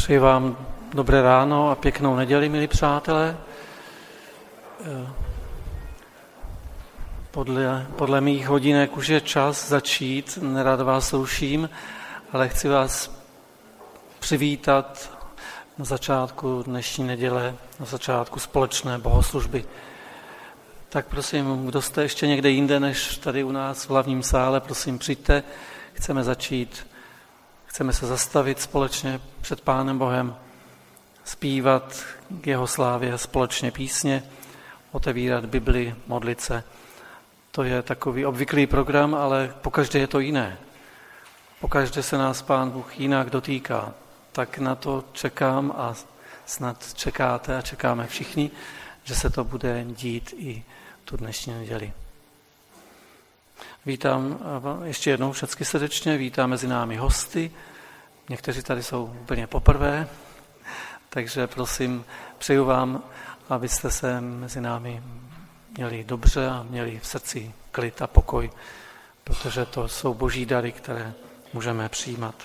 Přeji vám dobré ráno a pěknou neděli, milí přátelé. Podle mých hodinek už je čas začít, nerad vás ruším, ale chci vás přivítat na začátku dnešní neděle, na začátku společné bohoslužby. Tak prosím, kdo jste ještě někde jinde než tady u nás v hlavním sále, prosím přijďte, chceme začít, chceme se zastavit společně před Pánem Bohem, zpívat k jeho slávě společně písně, otevírat Bibli, modlit se. To je takový obvyklý program, ale pokaždé je to jiné. Pokaždé se nás Pán Bůh jinak dotýká. Tak na to čekám a snad čekáte a čekáme všichni, že se to bude dít i tu dnešní neděli. Vítám ještě jednou všechny srdečně, vítám mezi námi hosty. Někteří tady jsou úplně poprvé, takže prosím, přeju vám, abyste se mezi námi měli dobře a měli v srdci klid a pokoj, protože to jsou boží dary, které můžeme přijímat.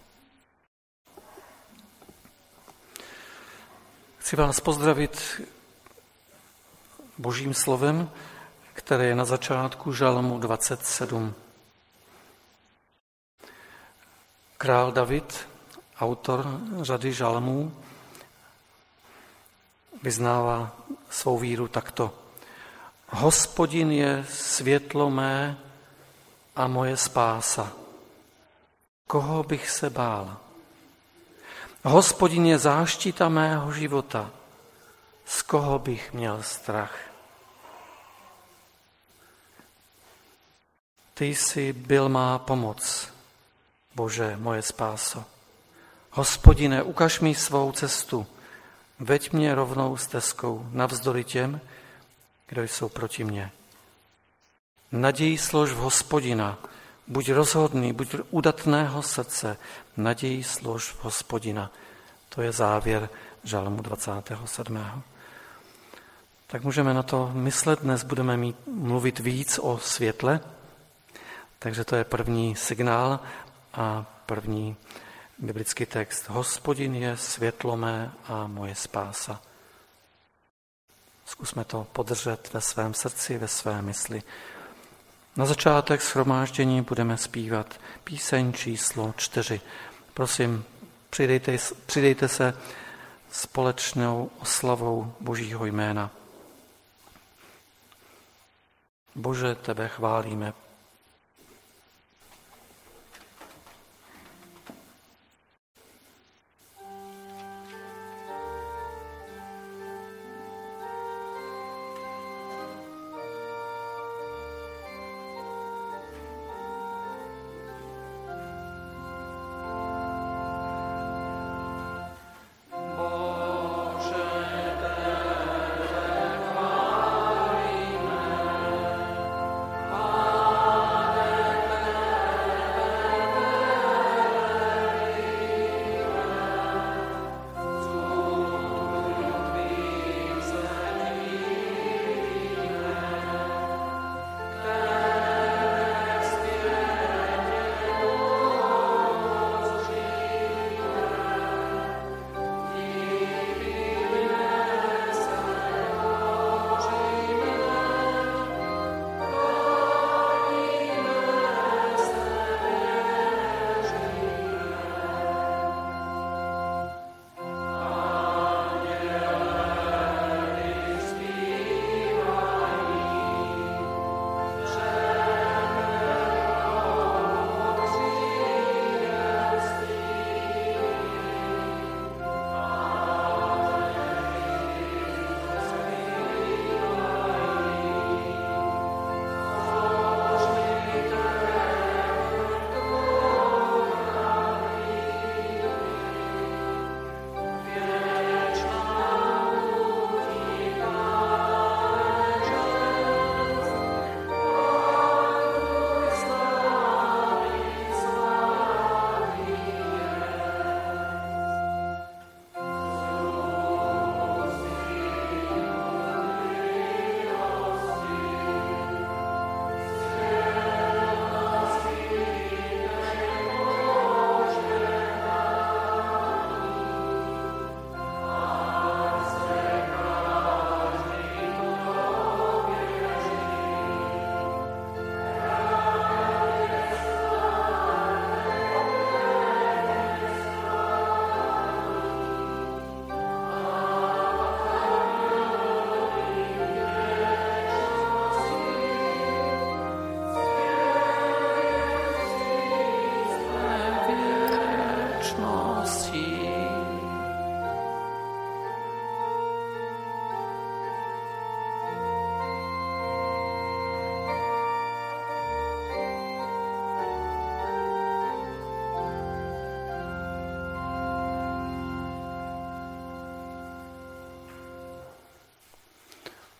Chci vás pozdravit božím slovem, které je na začátku Žalmu 27. Král David, autor řady žalmů, vyznává svou víru takto. Hospodin je světlo mé a moje spása. Koho bych se bál? Hospodin je záštita mého života. Z koho bych měl strach? Ty jsi byl má pomoc, Bože, moje spáso. Hospodine, ukaž mi svou cestu, veď mě rovnou stezkou navzdory těm, kdo jsou proti mně. Naději slož v Hospodina, buď rozhodný, buď udatného srdce, naději slož v Hospodina. To je závěr Žalmu 27. Tak můžeme na to myslet, dnes budeme mluvit víc o světle, takže to je první signál a první biblický text. Hospodin je světlo mé a moje spása. Zkusme to podržet ve svém srdci, ve své mysli. Na začátek shromáždění budeme zpívat píseň číslo 4. Prosím, přidejte se společnou oslavou Božího jména. Bože, tebe chválíme. Amen.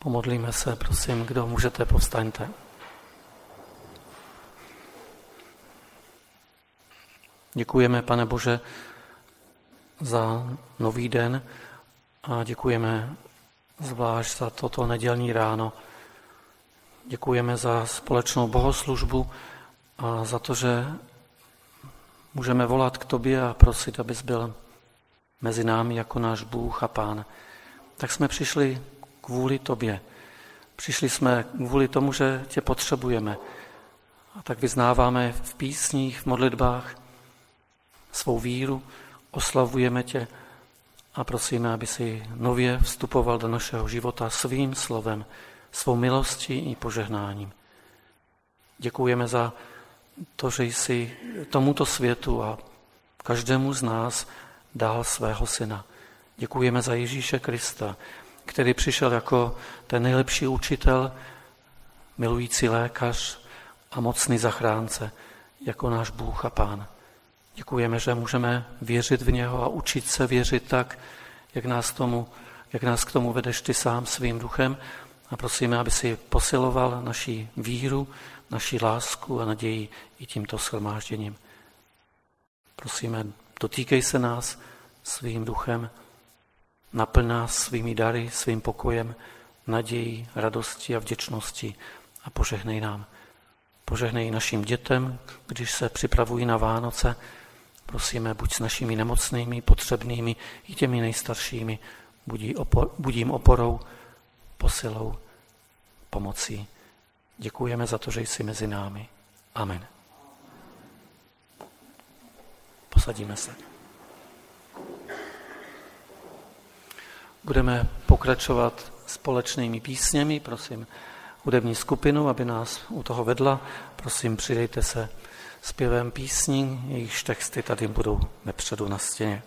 Pomodlíme se, prosím, kdo můžete, povstaňte. Děkujeme, Pane Bože, za nový den a děkujeme zvlášť za toto nedělní ráno. Děkujeme za společnou bohoslužbu a za to, že můžeme volat k tobě a prosit, abys byl mezi námi jako náš Bůh a Pán. Tak jsme přišli kvůli tobě. Přišli jsme kvůli tomu, že tě potřebujeme. A tak vyznáváme v písních, v modlitbách svou víru, oslavujeme tě a prosíme, aby si nově vstupoval do našeho života svým slovem, svou milostí i požehnáním. Děkujeme za to, že jsi tomuto světu a každému z nás dal svého syna. Děkujeme za Ježíše Krista, který přišel jako ten nejlepší učitel, milující lékař a mocný zachránce, jako náš Bůh a Pán. Děkujeme, že můžeme věřit v něho a učit se věřit tak, jak nás k tomu vedeš ty sám svým duchem. A prosíme, aby si posiloval naši víru, naši lásku a naději i tímto shromážděním. Prosíme, dotýkej se nás svým duchem, naplň nás svými dary, svým pokojem, nadějí, radosti a vděčnosti a požehnej nám. Požehnej našim dětem, když se připravují na Vánoce. Prosíme, buď s našimi nemocnými, potřebnými i těmi nejstaršími. Buď jim oporou, posilou, pomocí. Děkujeme za to, že jsi mezi námi. Amen. Posadíme se. Budeme pokračovat společnými písněmi. Prosím hudební skupinu, aby nás u toho vedla. Prosím, přidejte se zpěvem písní, jejichž texty tady budou vepředu na stěně.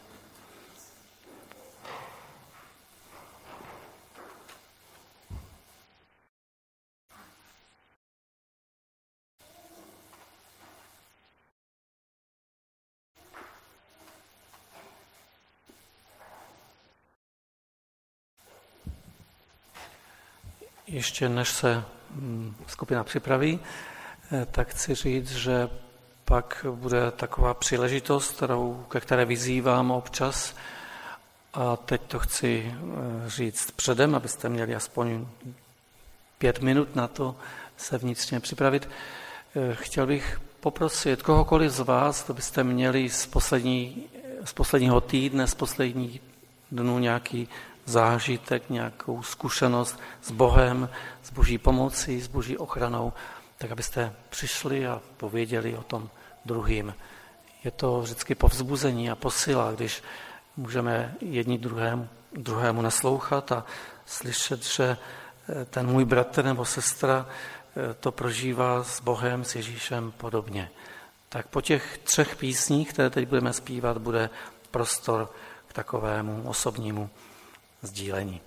Ještě než se skupina připraví, tak chci říct, že pak bude taková příležitost, ke které vyzývám občas. A teď to chci říct předem, abyste měli aspoň 5 minut na to se vnitřně připravit. Chtěl bych poprosit kohokoliv z vás, to byste měli z posledního týdne, z posledních dnů nějaký zážitek, nějakou zkušenost s Bohem, s Boží pomocí, s Boží ochranou, tak abyste přišli a pověděli o tom druhým. Je to vždycky povzbuzení a posila, když můžeme jedni druhému naslouchat a slyšet, že ten můj bratr nebo sestra to prožívá s Bohem, s Ježíšem podobně. Tak po těch 3 písních, které teď budeme zpívat, bude prostor k takovému osobnímu sdílení.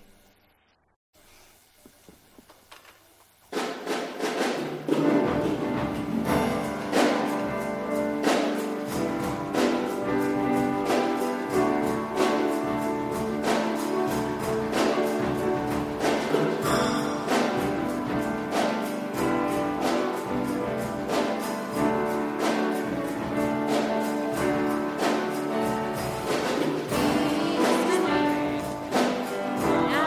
Yeah.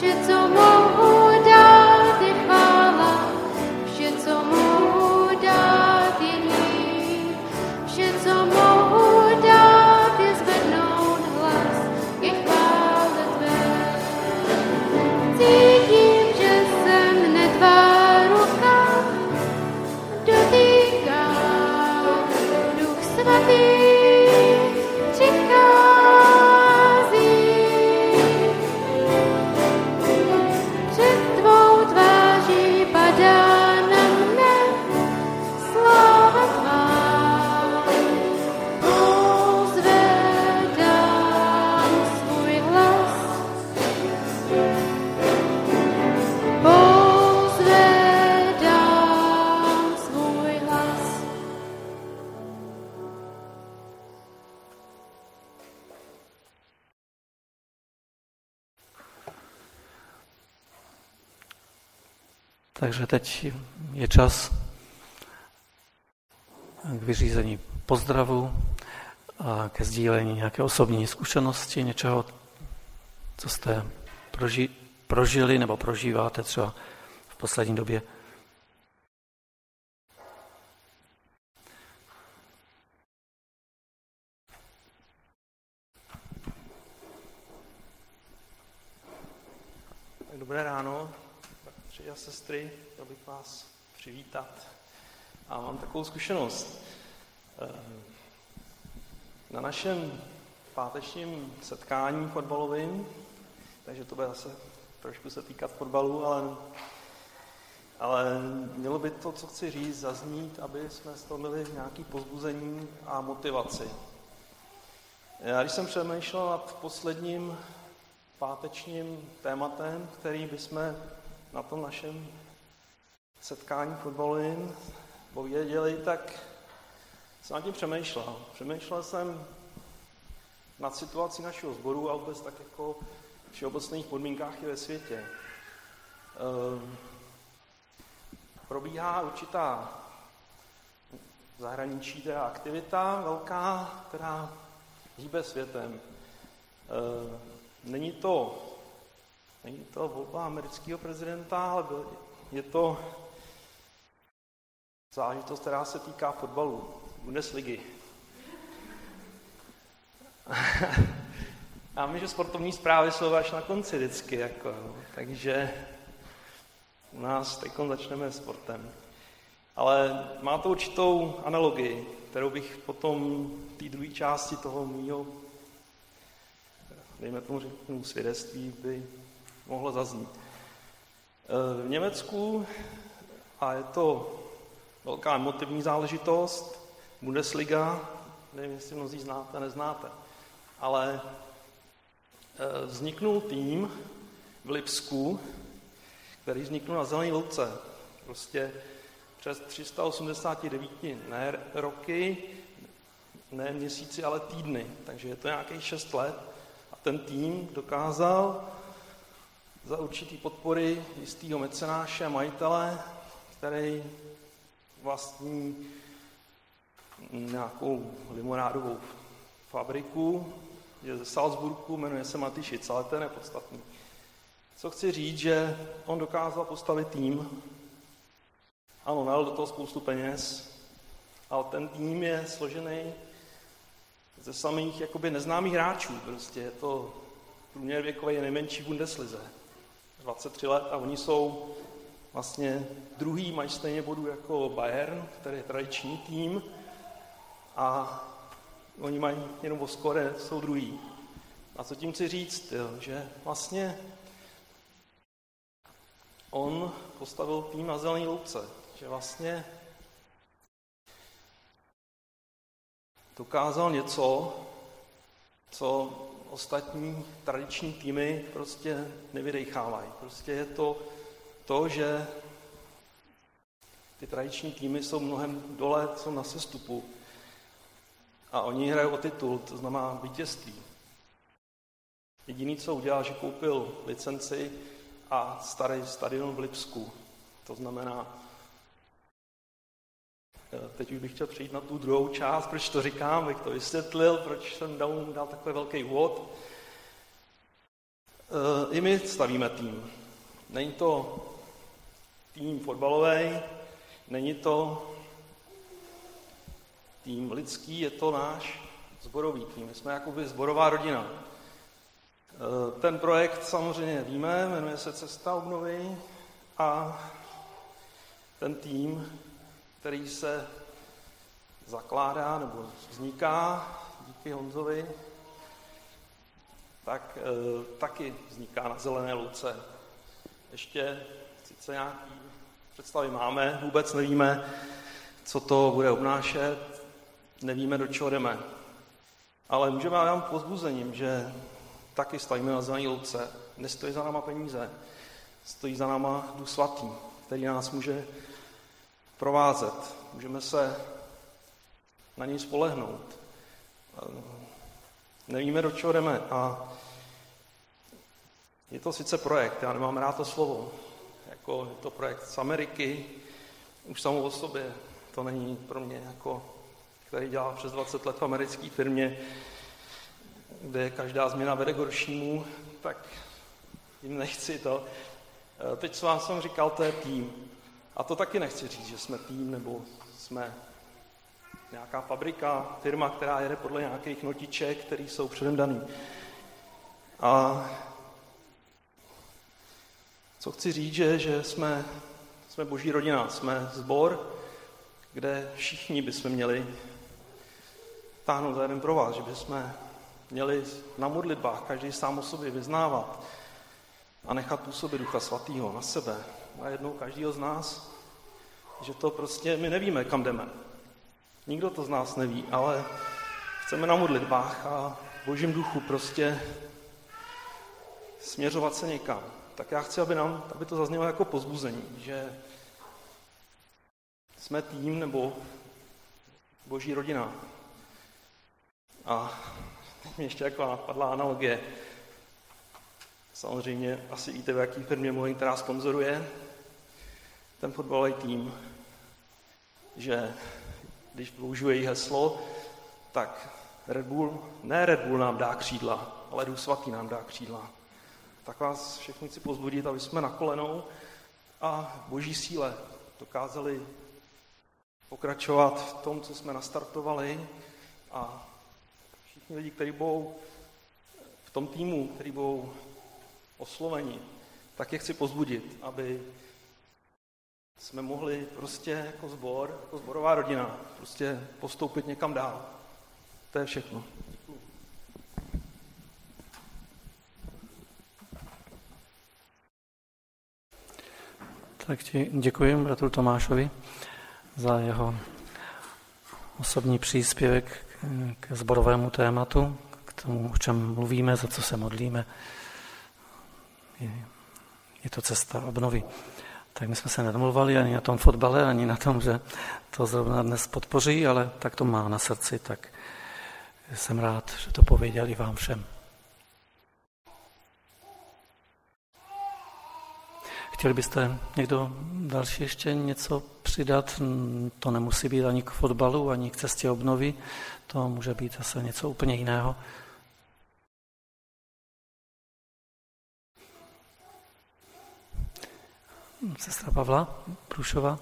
Takže teď je čas k vyřízení pozdravu a ke sdílení nějaké osobní zkušenosti, něčeho, co jste prožili nebo prožíváte třeba v poslední době. Dobré ráno, bratři a sestry, chtěl bych vás přivítat. A mám takovou zkušenost. Na našem pátečním setkání fotbalovým, takže to bude zase trošku se týkat fotbalu, ale mělo by to, co chci říct, zaznít, aby jsme z toho měli nějaké povzbuzení a motivaci. Já když jsem přemýšlel nad posledním pátečním tématem, který bychom na tom našem setkání fotbalovým pověděli, tak jsem nad tím přemýšlel. Přemýšlel jsem nad situací našeho sboru a vůbec tak jako v všeobecných podmínkách i ve světě. Probíhá určitá zahraniční teda aktivita velká, která hýbe světem. Není to volba amerického prezidenta, ale je to záležitost, která se týká fotbalu, Bundesligy. A my, že sportovní zprávy jsou až na konci vždycky, takže u nás teď začneme sportem. Ale má to určitou analogii, kterou bych potom v té druhé části toho mýho, dejme tomu řeknu, svědectví by mohlo zaznít. V Německu, a je to velká emotivní záležitost, Bundesliga, nevím, jestli mnozí znáte, neznáte, ale vzniknul tým v Lipsku, který vzniknul na Zelené louce. Prostě přes 389 ne roky, ne měsíci, ale týdny. Takže je to nějakých 6 let. A ten tým dokázal za určitý podpory jistého mecenáše a majitele, který vlastní nějakou limonádovou fabriku, je ze Salzburgu, jmenuje se Matišic, ale to je nepodstatný. Co chci říct, že on dokázal postavit tým, ano, nalil do toho spoustu peněz, ale ten tým je složený ze samých jakoby neznámých hráčů. Prostě je to průměr věkový nejmenší v Bundeslize. 23 let a oni jsou vlastně druhý, mají stejně bodů jako Bayern, který je tradiční tým a oni mají jenom o skore, jsou druhý. A co tím chci říct, že vlastně on postavil tým na Zelené louce, že vlastně dokázal něco, co ostatní tradiční týmy prostě nevydejchávají. Prostě je to, že ty tradiční týmy jsou mnohem dole, jsou na sestupu a oni hrají o titul, to znamená vítězství. Jediný, co udělal, že koupil licenci a starý stadion v Lipsku. To znamená, teď už bych chtěl přejít na tu druhou část, proč to říkám, bych to vysvětlil, proč jsem dal takový velký úvod. I my stavíme tým. Není to tým fotbalový, není to tým lidský, je to náš sborový tým. My jsme jakoby sborová rodina. Ten projekt samozřejmě víme, jmenuje se Cesta obnovy a ten tým, který se zakládá nebo vzniká díky Honzovi, tak taky vzniká na Zelené louce. Ještě sice nějaký představy máme, vůbec nevíme, co to bude obnášet, nevíme, do čeho jdeme. Ale můžeme vám povzbuzením, že taky stojíme na Zelené louce. Nestojí za náma peníze, stojí za náma Duch Svatý, který nás může provázet. Můžeme se na něj spolehnout. Nevíme, do čeho jdeme. A je to sice projekt, já nemám rád to slovo. Jako je to projekt z Ameriky, už samou o sobě. To není pro mě, jako, který dělá přes 20 let v americké firmě, kde každá změna vede k horšímu, tak jim nechci to. Teď, co vám jsem říkal, to je tým. A to taky nechci říct, že jsme tým, nebo jsme nějaká fabrika, firma, která jede podle nějakých notiček, které jsou předem daný. A co chci říct, že jsme boží rodina, jsme sbor, kde všichni bychom měli táhnout za jeden pro vás, že bychom měli na modlitbách každý sám o sobě vyznávat a nechat působit Ducha Svatého na sebe, na jednou každého z nás, že to prostě my nevíme, kam jdeme. Nikdo to z nás neví, ale chceme na modlitbách a v Božím duchu prostě směřovat se někam. Tak já chci, aby to zaznělo jako povzbuzení, že jsme tým nebo boží rodina. A mě ještě jako napadla analogie. Samozřejmě asi víte, v jaký firmě mluvím, která sponzoruje ten fotbalový tým, že když použiju její heslo, tak Red Bull nám dá křídla, ale Duch Svatý nám dá křídla. Tak vás všechny chci povzbudit, aby jsme na kolenou a v boží síle dokázali pokračovat v tom, co jsme nastartovali a všichni lidi, kteří budou v tom týmu, kteří budou osloveni, tak je chci povzbudit, aby jsme mohli prostě jako sbor, jako sborová rodina, prostě postoupit někam dál. To je všechno. Děkuji. Tak děkuji bratru Tomášovi za jeho osobní příspěvek k sborovému tématu, k tomu, o čem mluvíme, za co se modlíme. Je to cesta obnovy. Tak my jsme se nedomluvali ani na tom fotbale, ani na tom, že to zrovna dnes podpoří, ale tak to má na srdci, tak jsem rád, že to pověděl i vám všem. Chtěli byste někdo další ještě něco přidat? To nemusí být ani k fotbalu, ani k cestě obnovy, to může být zase něco úplně jiného. Sestra Pavla Průšová.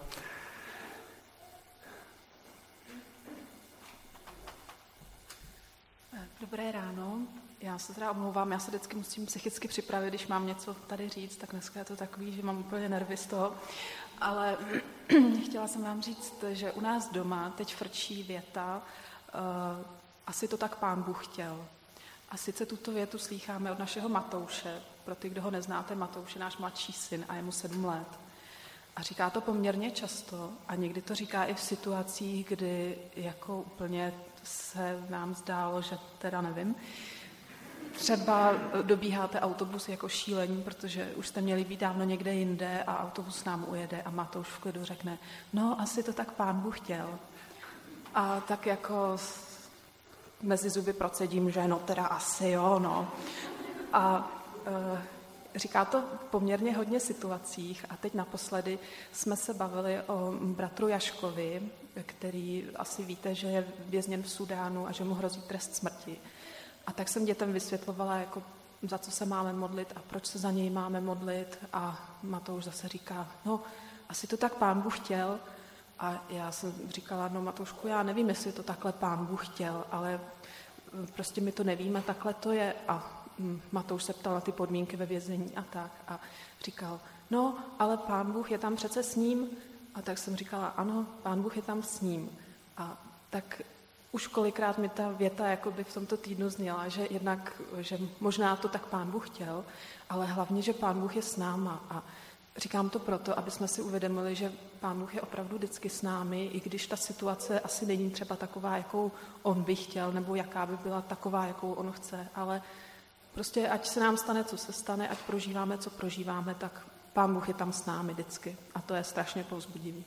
Dobré ráno. Já se teda omlouvám, já se vždycky musím psychicky připravit, když mám něco tady říct, tak dneska je to takový, že mám úplně nervy z toho. Ale chtěla jsem vám říct, že u nás doma teď frčí věta, asi to tak Pán Bůh chtěl. A sice tuto větu slýcháme od našeho Matouše, pro ty, kdo ho neznáte, Matouš je náš mladší syn a je mu 7 let. A říká to poměrně často a někdy to říká i v situacích, kdy jako úplně se nám zdálo, že teda nevím. Třeba dobíháte autobus jako šílení, protože už jste měli být dávno někde jinde a autobus nám ujede a Matouš v klidu řekne, no asi to tak Pán Bůh chtěl. A tak jako mezi zuby procedím, že no teda asi jo, no. A říká to poměrně hodně situacích a teď naposledy jsme se bavili o bratru Jaškovi, který asi víte, že je vězněn v Súdánu a že mu hrozí trest smrti. A tak jsem dětem vysvětlovala jako za co se máme modlit a proč se za něj máme modlit. A Matouš zase říká, no, asi to tak Pán Bůh chtěl. A já jsem říkala, no Matoušku, já nevím, jestli to takhle Pán Bůh chtěl, ale prostě my to nevíme, takhle to je. A Matouš se ptal na ty podmínky ve vězení a tak. A říkal, no, ale Pán Bůh je tam přece s ním. A tak jsem říkala, ano, Pán Bůh je tam s ním. A tak už kolikrát mi ta věta jakoby v tomto týdnu zněla, že jednak, že možná to tak Pán Bůh chtěl, ale hlavně, že Pán Bůh je s náma. A říkám to proto, aby jsme si uvědomili, že Pán Bůh je opravdu vždycky s námi, i když ta situace asi není třeba taková, jakou on by chtěl, nebo jaká by byla taková, jakou on chce, ale prostě ať se nám stane, co se stane, ať prožíváme, co prožíváme, tak Pán Bůh je tam s námi vždycky. A to je strašně povzbudivý.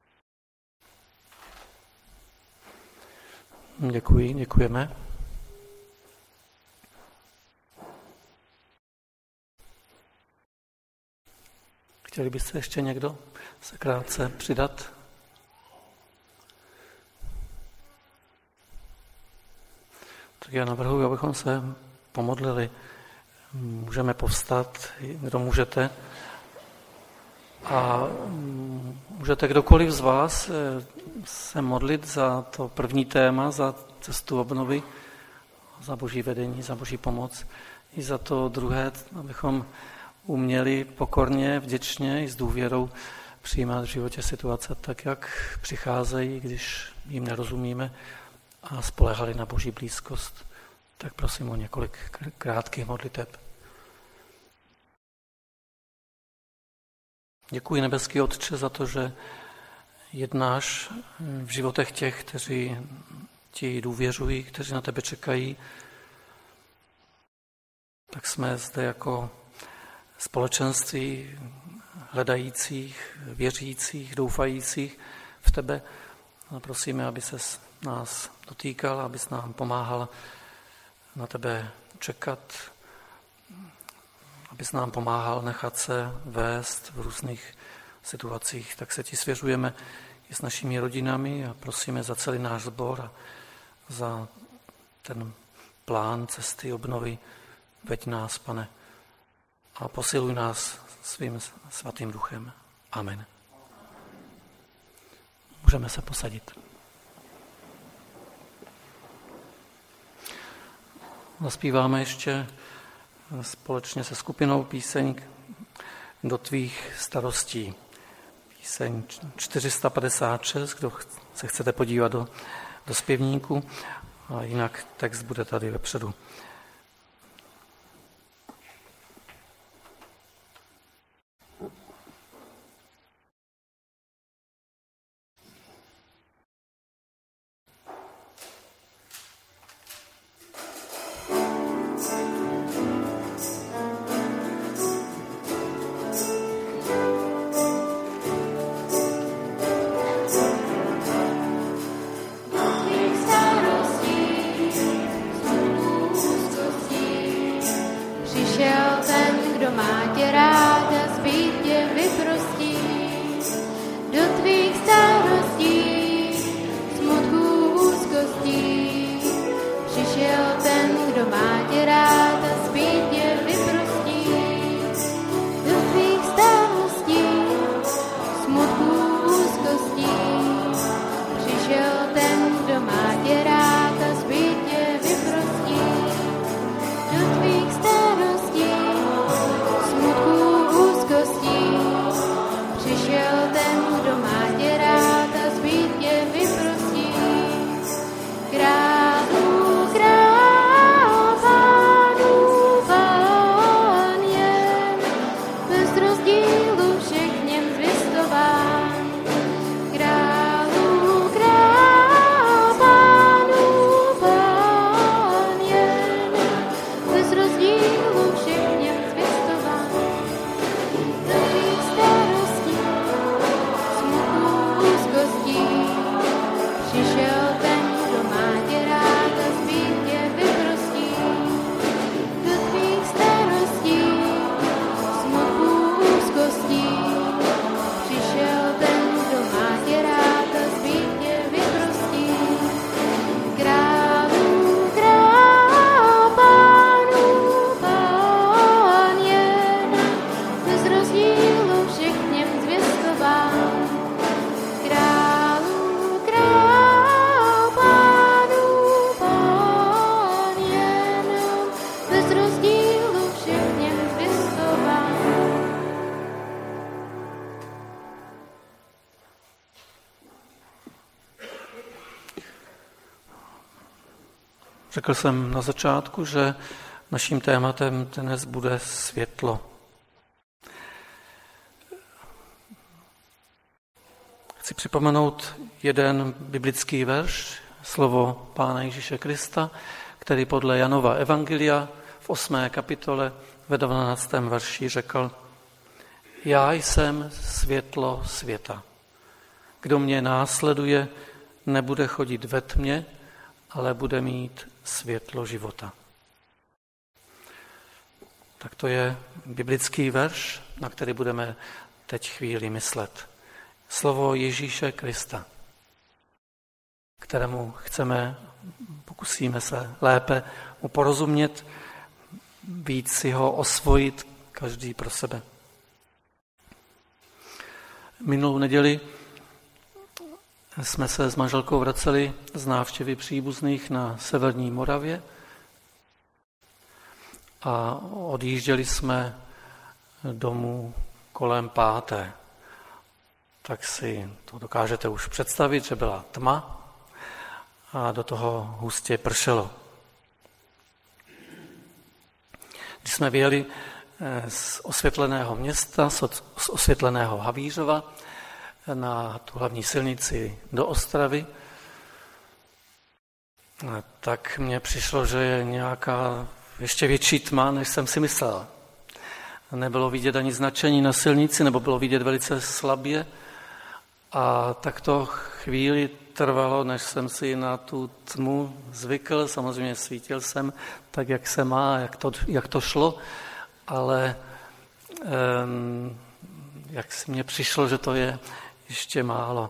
Děkujeme. Chtěli byste ještě někdo se krátce přidat? Tak já navrhuji, abychom se pomodlili. Můžeme povstat, kdo můžete. A můžete kdokoliv z vás se modlit za to první téma, za cestu obnovy, za Boží vedení, za Boží pomoc. I za to druhé, abychom uměli pokorně, vděčně i s důvěrou přijímat v životě situace tak, jak přicházejí, když jim nerozumíme, a spoléhali na Boží blízkost. Tak prosím o několik krátkých modliteb. Děkuji, nebeský Otče, za to, že jednáš v životech těch, kteří ti důvěřují, kteří na tebe čekají. Tak jsme zde jako společenství hledajících, věřících, doufajících v tebe. A prosíme, aby ses nás dotýkal, abys nám pomáhal na tebe čekat, abys nám pomáhal nechat se vést v různých situacích. Tak se ti svěřujeme i s našimi rodinami a prosíme za celý náš sbor a za ten plán cesty obnovy. Veď nás, Pane, a posiluj nás svým svatým duchem. Amen. Můžeme se posadit. Zaspíváme ještě společně se skupinou píseň Do tvých starostí. Píseň 456, kdo se chcete podívat do zpěvníku, a jinak text bude tady vepředu. Úzkosti rozdílu všechněm zvěstovám. Králů král, pánů pán, jenom bez rozdílu všechněm zvěstovám. Řekl jsem na začátku, že naším tématem dnes bude světlo. Chci připomenout jeden biblický verš, slovo Pána Ježíše Krista, který podle Janova evangelia v 8. kapitole ve 12. verši řekl: Já jsem světlo světa. Kdo mě následuje, nebude chodit ve tmě, ale bude mít světlo života. Tak to je biblický verš, na který budeme teď chvíli myslet. Slovo Ježíše Krista, kterému pokusíme se lépe mu porozumět, víc si ho osvojit každý pro sebe. Minulou neděli jsme se s manželkou vraceli z návštěvy příbuzných na severní Moravě a odjížděli jsme domů kolem 5. Tak si to dokážete už představit, že byla tma a do toho hustě pršelo. Když jsme vyjeli z osvětleného města, z osvětleného Havířova na tu hlavní silnici do Ostravy, tak mně přišlo, že je nějaká ještě větší tma, než jsem si myslel. Nebylo vidět ani značení na silnici, nebo bylo vidět velice slabě. A tak to chvíli trvalo, než jsem si na tu tmu zvykl. Samozřejmě svítil jsem tak, jak se má, jak to šlo, ale jak si mně přišlo, že to je ještě málo.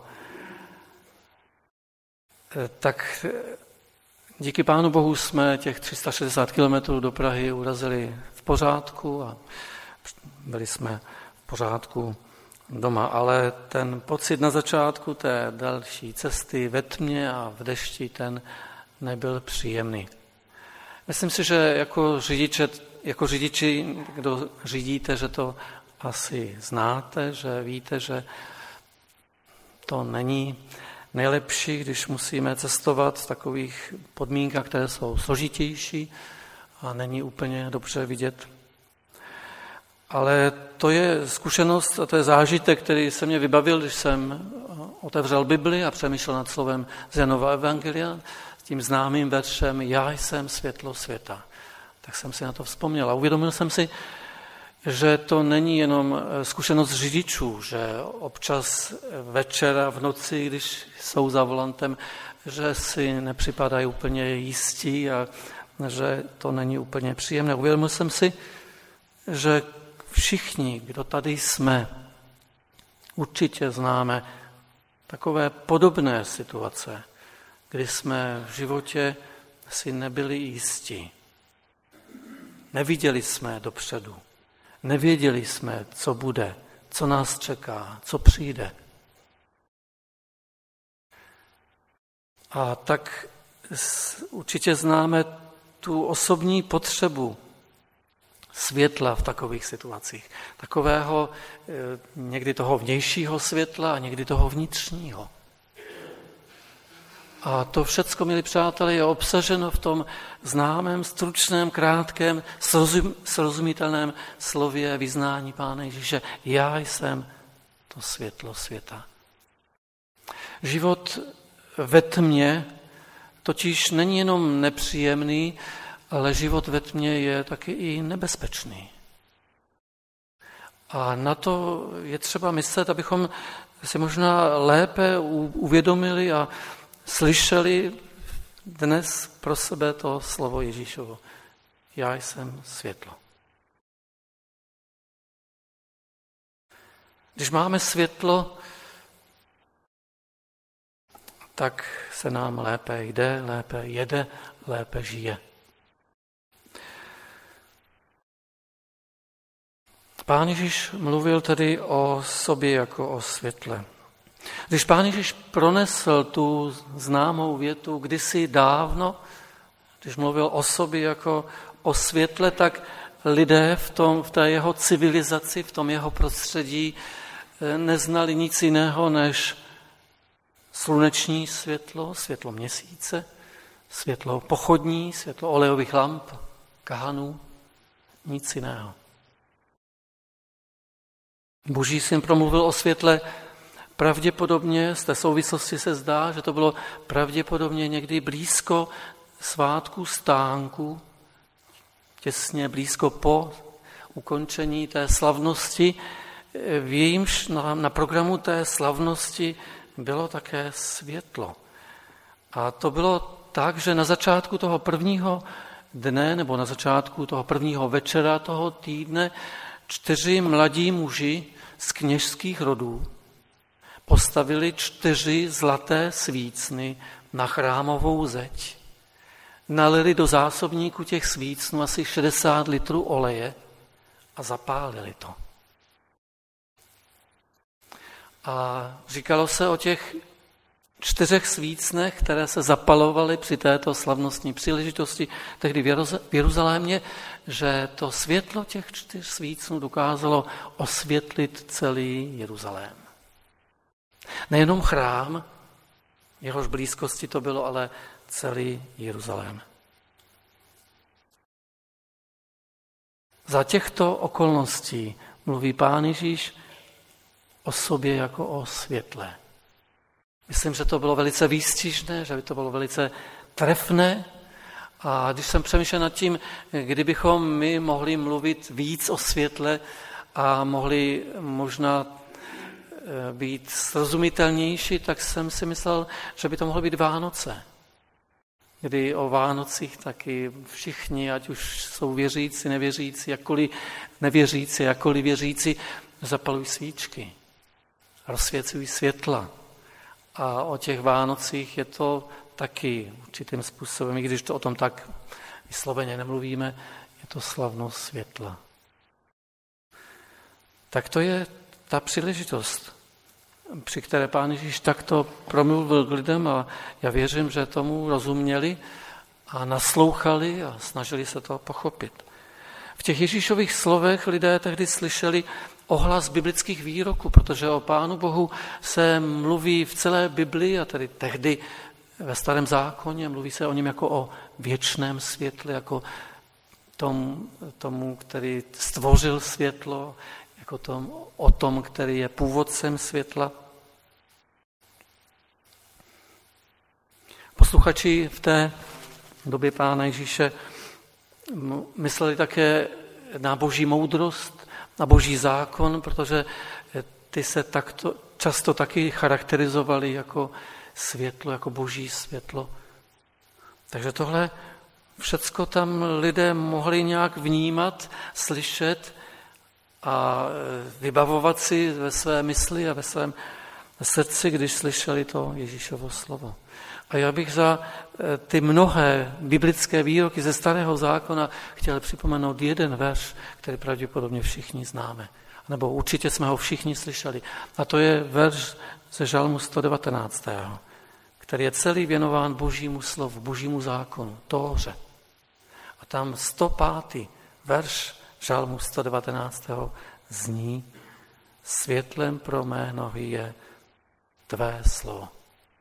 Tak díky Pánu Bohu jsme těch 360 kilometrů do Prahy urazili v pořádku a byli jsme v pořádku doma, ale ten pocit na začátku té další cesty ve tmě a v dešti, ten nebyl příjemný. Myslím si, že jako řidiči, kdo řídíte, že to asi znáte, že víte, že to není nejlepší, když musíme cestovat v takových podmínkách, které jsou složitější a není úplně dobře vidět. Ale to je zkušenost a to je zážitek, který se mě vybavil, když jsem otevřel Bibli a přemýšlel nad slovem z Janova evangelia, s tím známým veršem Já jsem světlo světa. Tak jsem si na to vzpomněl a uvědomil jsem si, že to není jenom zkušenost řidičů, že občas večer a v noci, když jsou za volantem, že si nepřipadají úplně jistí a že to není úplně příjemné. Uvědomil jsem si, že všichni, kdo tady jsme, určitě známe takové podobné situace, kdy jsme v životě si nebyli jistí. Neviděli jsme dopředu. Nevěděli jsme, co bude, co nás čeká, co přijde. A tak určitě známe tu osobní potřebu světla v takových situacích. Takového někdy toho vnějšího světla a někdy toho vnitřního. A to všecko, milí přátelé, je obsaženo v tom známém, stručném, krátkém, srozumitelném slově vyznání Pána Ježíše. Já jsem to světlo světa. Život ve tmě totiž není jenom nepříjemný, ale život ve tmě je taky i nebezpečný. A na to je třeba myslet, abychom si možná lépe uvědomili a slyšeli dnes pro sebe to slovo Ježíšovo. Já jsem světlo. Když máme světlo, tak se nám lépe jde, lépe jede, lépe žije. Pán Ježíš mluvil tedy o sobě jako o světle. Když Pán Ježíš pronesl tu známou větu kdysi dávno, když mluvil o sobě jako o světle, tak lidé v té jeho civilizaci, v tom jeho prostředí neznali nic jiného než sluneční světlo, světlo měsíce, světlo pochodní, světlo olejových lamp, kahanů, nic jiného. Boží syn promluvil o světle pravděpodobně, z té souvislosti se zdá, že to bylo pravděpodobně někdy blízko svátku stánku, těsně blízko po ukončení té slavnosti. V jejímž na programu té slavnosti bylo také světlo. A to bylo tak, že na začátku toho prvního dne nebo na začátku toho prvního večera toho týdne 4 mladí muži z kněžských rodů postavili 4 zlaté svícny na chrámovou zeď. Nalili do zásobníku těch svícnů asi 60 litrů oleje a zapálili to. A říkalo se o těch 4 svícnech, které se zapalovaly při této slavnostní příležitosti tehdy v Jeruzalémě, že to světlo těch 4 svícnů dokázalo osvětlit celý Jeruzalém. Nejenom chrám, jehož blízkosti to bylo, ale celý Jeruzalém. Za těchto okolností mluví Pán Ježíš o sobě jako o světle. Myslím, že to bylo velice výstižné, že by to bylo velice trefné. A když jsem přemýšlel nad tím, kdybychom my mohli mluvit víc o světle a mohli možná být srozumitelnější, tak jsem si myslel, že by to mohlo být Vánoce. Kdy o Vánocích taky všichni, ať už jsou věřící, nevěřící, jakkoliv věřící, zapalují svíčky, rozsvěcují světla. A o těch Vánocích je to taky určitým způsobem, i když to o tom tak vysloveně nemluvíme, je to slavnost světla. Tak to je ta příležitost, při které Pán Ježíš takto promluvil k lidem a já věřím, že tomu rozuměli a naslouchali a snažili se to pochopit. V těch Ježíšových slovech lidé tehdy slyšeli ohlas biblických výroků, protože o Pánu Bohu se mluví v celé Biblii a tedy tehdy ve Starém zákoně mluví se o něm jako o věčném světle, jako tomu, který stvořil světlo, jako o tom, který je původcem světla. Posluchači v té době Pána Ježíše mysleli také na boží moudrost, na boží zákon, protože ty se takto často taky charakterizovaly jako světlo, jako boží světlo. Takže tohle všecko tam lidé mohli nějak vnímat, slyšet a vybavovat si ve své mysli a ve svém srdci, když slyšeli to Ježíšovo slovo. A já bych za ty mnohé biblické výroky ze Starého zákona chtěl připomenout jeden verš, který pravděpodobně všichni známe. Nebo určitě jsme ho všichni slyšeli. A to je verš ze Žalmu 119., který je celý věnován božímu slovu, božímu zákonu, Tóře. A tam 105. verš Žalmu 119. zní: světlem pro mé nohy je tvé slovo.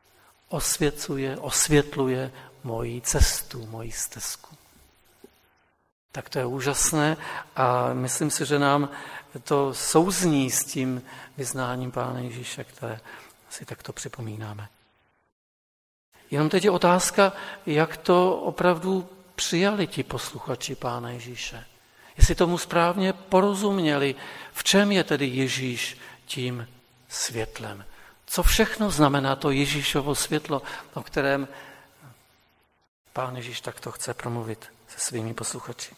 Osvětluje moji cestu, moji stezku. Tak to je úžasné a myslím si, že nám to souzní s tím vyznáním Pána Ježíše, které si takto připomínáme. Jenom teď je otázka, jak to opravdu přijali ti posluchači Pána Ježíše. Jestli tomu správně porozuměli, v čem je tedy Ježíš tím světlem. Co všechno znamená to Ježíšovo světlo, o kterém Pán Ježíš takto chce promluvit se svými posluchači.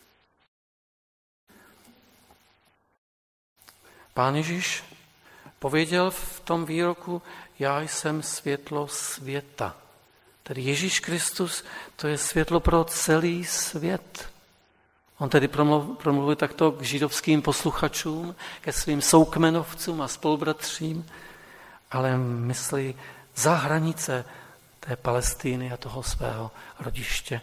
Pán Ježíš pověděl v tom výroku: já jsem světlo světa. Tedy Ježíš Kristus, to je světlo pro celý svět. On tedy promluvil takto k židovským posluchačům, ke svým soukmenovcům a spolubratřím, ale myslí za hranice té Palestíny a toho svého rodiště.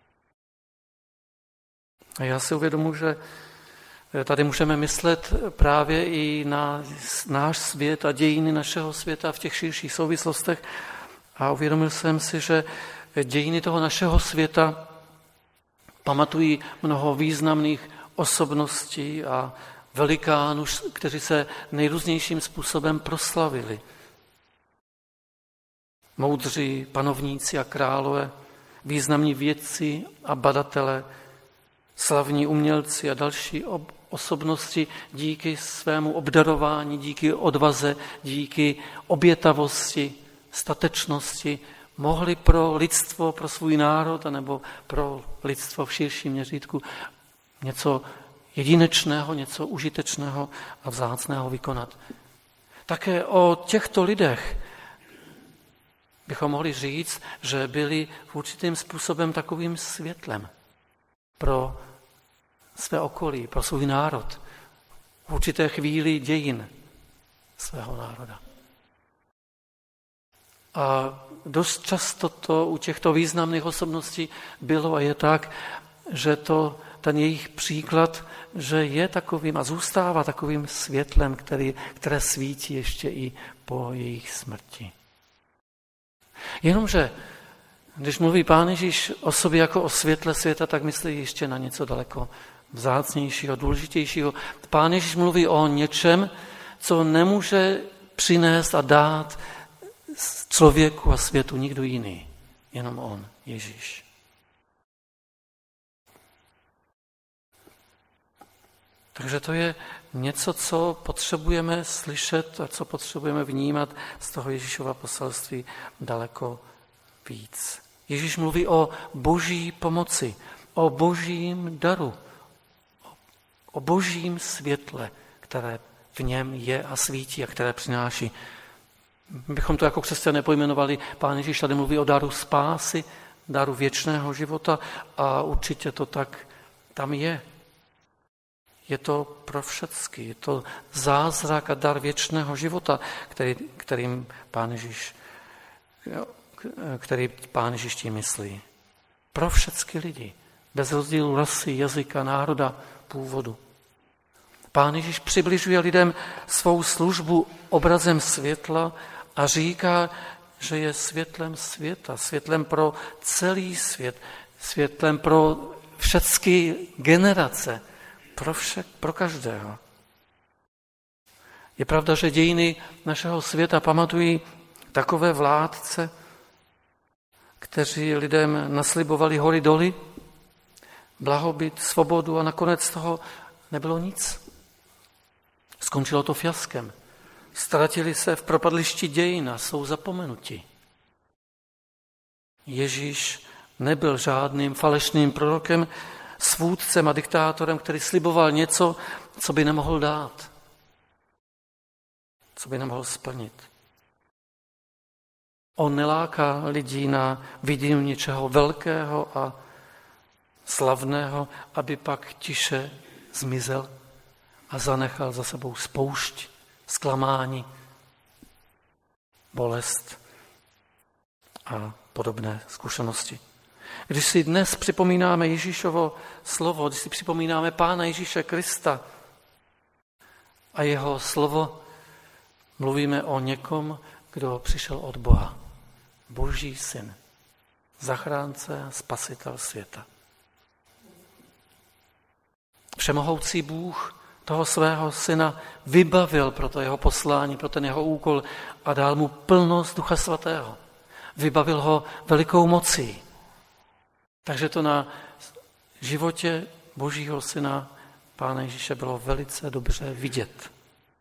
A já si uvědomuji, že tady můžeme myslet právě i na náš svět a dějiny našeho světa v těch širších souvislostech. A uvědomil jsem si, že dějiny toho našeho světa pamatují mnoho významných osobností a velikánů, kteří se nejrůznějším způsobem proslavili. Moudří panovníci a králové, významní vědci a badatelé, slavní umělci a další osobnosti díky svému obdarování, díky odvaze, díky obětavosti, statečnosti mohli pro lidstvo, pro svůj národ anebo pro lidstvo v širším měřítku něco jedinečného, něco užitečného a vzácného vykonat. Také o těchto lidech bychom mohli říct, že byli v určitým způsobem takovým světlem pro své okolí, pro svůj národ, v určité chvíli dějin svého národa. A dost často to u těchto významných osobností bylo a je tak, že ten jejich příklad, že je takovým a zůstává takovým světlem, které svítí ještě i po jejich smrti. Jenomže, když mluví Pán Ježíš o sobě jako o světle světa, tak myslí ještě na něco daleko vzácnějšího, důležitějšího. Pán Ježíš mluví o něčem, co nemůže přinést a dát člověku a světu nikdo jiný, jenom on, Ježíš. Takže to je něco, co potřebujeme slyšet a co potřebujeme vnímat z toho Ježíšova poselství daleko víc. Ježíš mluví o boží pomoci, o božím daru, o božím světle, které v něm je a svítí a které přináší. Bychom to jako křesťané pojmenovali, Pán Ježíš tady mluví o daru spásy, daru věčného života a určitě to tak tam je. Je to pro všecky, je to zázrak a dar věčného života, který Pán Ježíš tím myslí. Pro všecky lidi, bez rozdílu rasy, jazyka, národa, původu. Pán Ježíš přibližuje lidem svou službu obrazem světla a říká, že je světlem světa, světlem pro celý svět, světlem pro všechny generace, pro každého. Je pravda, že dějiny našeho světa pamatují takové vládce, kteří lidem naslibovali hory doly, blahobyt, svobodu a nakonec z toho nebylo nic. Skončilo to fiaskem. Ztratili se v propadlišti dějin a jsou zapomenuti. Ježíš nebyl žádným falešným prorokem, svůdcem a diktátorem, který sliboval něco, co by nemohl dát, co by nemohl splnit. On neláká lidí na vidění něčeho velkého a slavného, aby pak tiše zmizel a zanechal za sebou spoušť, zklamání, bolest a podobné zkušenosti. Když si dnes připomínáme Ježíšovo slovo, když si připomínáme Pána Ježíše Krista a jeho slovo, mluvíme o někom, kdo přišel od Boha. Boží syn, zachránce a spasitel světa. Všemohoucí Bůh toho svého syna vybavil pro to jeho poslání, pro ten jeho úkol a dal mu plnost Ducha Svatého. Vybavil ho velikou mocí. Takže to na životě Božího syna Pána Ježíše bylo velice dobře vidět.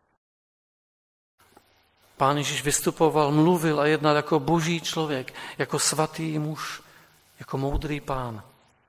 Pán Ježíš vystupoval, mluvil a jednal jako boží člověk, jako svatý muž, jako moudrý pán,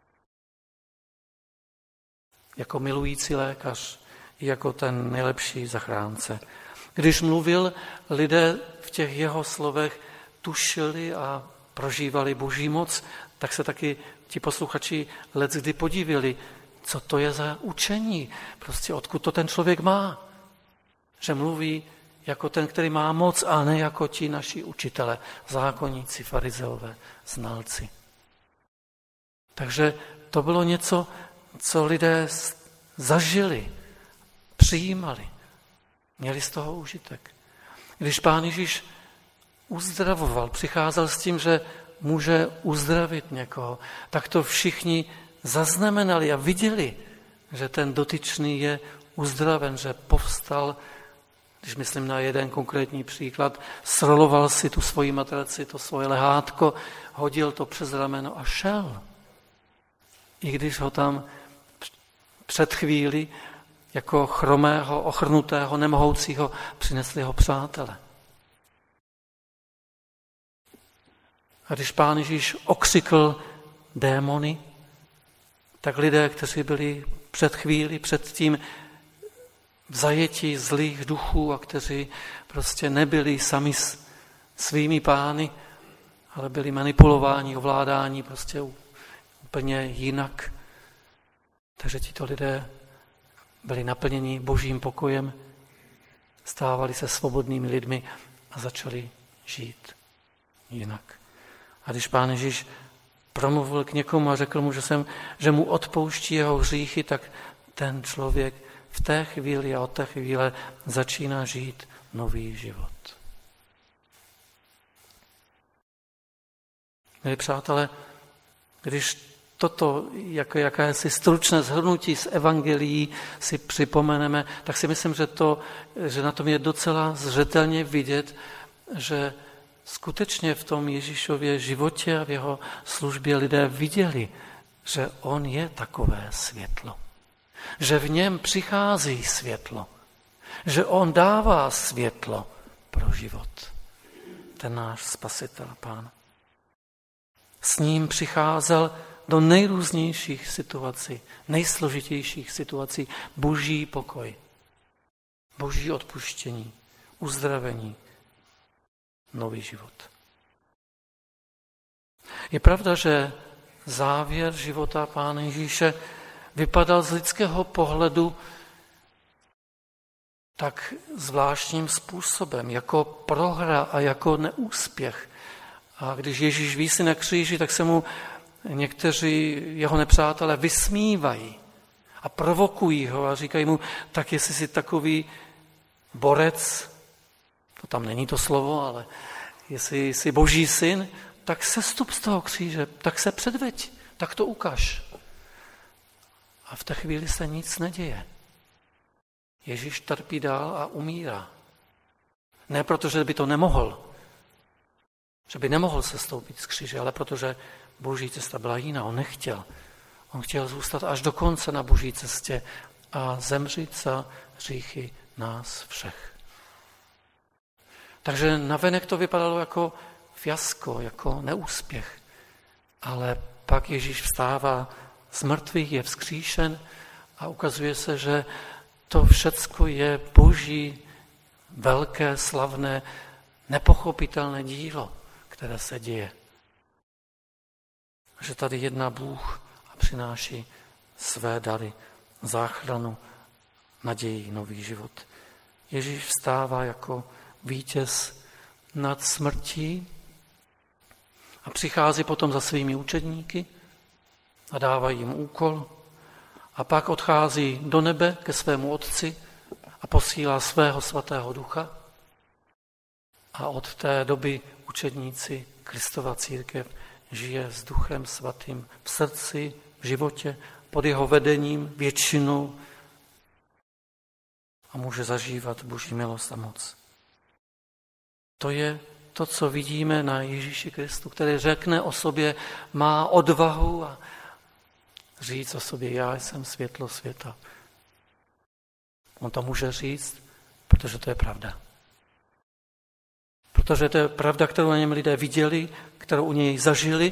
jako milující lékař, jako ten nejlepší zachránce. Když mluvil, lidé v těch jeho slovech tušili a prožívali boží moc, tak se taky ti posluchači leckdy podívali, co to je za učení, prostě odkud to ten člověk má. Že mluví jako ten, který má moc, a ne jako ti naši učitele, zákonníci, farizeové, znalci. Takže to bylo něco, co lidé zažili, přijímali, měli z toho užitek. Když Pán Ježíš uzdravoval, přicházel s tím, že může uzdravit někoho, tak to všichni zaznamenali a viděli, že ten dotyčný je uzdraven, že povstal, když myslím na jeden konkrétní příklad, sroloval si tu svoji matraci, to svoje lehátko, hodil to přes rameno a šel. I když ho tam před chvíli jako chromého, ochrnutého, nemohoucího přinesli ho přátele. A když Pán Ježíš okřikl démony, tak lidé, kteří byli před chvíli, před tím v zajetí zlých duchů a kteří prostě nebyli sami svými pány, ale byli manipulováni, ovládáni prostě úplně jinak. Takže tito lidé byli naplněni Božím pokojem, stávali se svobodnými lidmi a začali žít jinak. A když Pán Ježíš promluvil k někomu a řekl mu, že mu odpouští jeho hříchy, tak ten člověk v té chvíli a od té chvíle začíná žít nový život. Milí přátelé, když toto, jako jakési stručné shrnutí z evangelií si připomeneme, tak si myslím, že na tom je docela zřetelně vidět, že skutečně v tom Ježíšově životě a v jeho službě lidé viděli, že on je takové světlo. Že v něm přichází světlo. Že on dává světlo pro život. Ten náš spasitel, Pán. S ním přicházel do nejrůznějších situací, nejsložitějších situací Boží pokoj, Boží odpuštění, uzdravení, nový život. Je pravda, že závěr života Pána Ježíše vypadal z lidského pohledu tak zvláštním způsobem, jako prohra a jako neúspěch. A když Ježíš visí na kříži, tak se mu někteří jeho nepřátelé vysmívají a provokují ho a říkají mu, tak jestli jsi takový borec, to tam není to slovo, ale jestli jsi Boží syn, tak sestup z toho kříže, tak se předveď, tak to ukaž. A v té chvíli se nic neděje. Ježíš trpí dál a umírá. Ne proto, že by to nemohl, že by nemohl sestoupit z kříže, ale protože Boží cesta byla jiná. On nechtěl. On chtěl zůstat až do konce na Boží cestě a zemřít za hříchy nás všech. Takže navenek to vypadalo jako fiasko, jako neúspěch. Ale pak Ježíš vstává z mrtvých, je vzkříšen a ukazuje se, že to všecko je Boží velké, slavné, nepochopitelné dílo, které se děje. Že tady jedná Bůh a přináší své dary, záchranu, naději, nový život. Ježíš vstává jako vítěz nad smrtí a přichází potom za svými učedníky a dává jim úkol a pak odchází do nebe ke svému Otci a posílá svého svatého Ducha a od té doby učedníci Kristova církev žije s Duchem svatým v srdci, v životě, pod jeho vedením většinou a může zažívat Boží milost a moc. To je to, co vidíme na Ježíši Kristu, který řekne o sobě, má odvahu a říct o sobě, já jsem světlo světa. On to může říct, protože to je pravda. Protože to je pravda, kterou na něm lidé viděli, kterou u něj zažili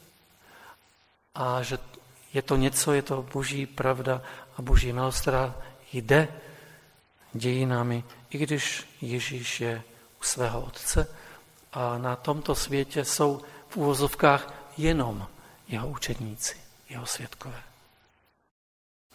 a že je to něco, je to Boží pravda a Boží milost, která jde dějinami, i když Ježíš je u svého Otce a na tomto světě jsou v uvozovkách jenom jeho učedníci, jeho svědkové.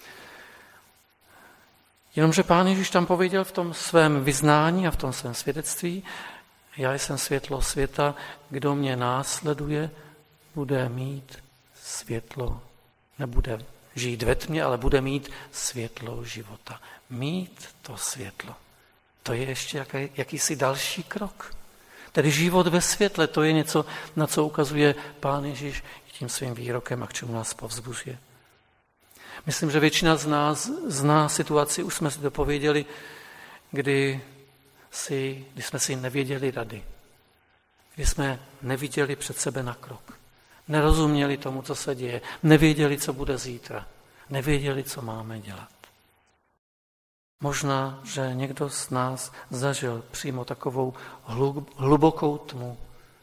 Jenomže Pán Ježíš tam pověděl v tom svém vyznání a v tom svém svědectví, já jsem světlo světa, kdo mě následuje, bude mít světlo, nebude žít ve tmě, ale bude mít světlo života. Mít to světlo. To je ještě jakýsi další krok. Tedy život ve světle, to je něco, na co ukazuje Pán Ježíš tím svým výrokem a k čemu nás povzbuzuje. Myslím, že většina z nás zná situaci, už jsme si to pověděli, kdy jsme si nevěděli rady, kdy jsme neviděli před sebe na krok, nerozuměli tomu, co se děje, nevěděli, co bude zítra, nevěděli, co máme dělat. Možná, že někdo z nás zažil přímo takovou hlubokou tmu.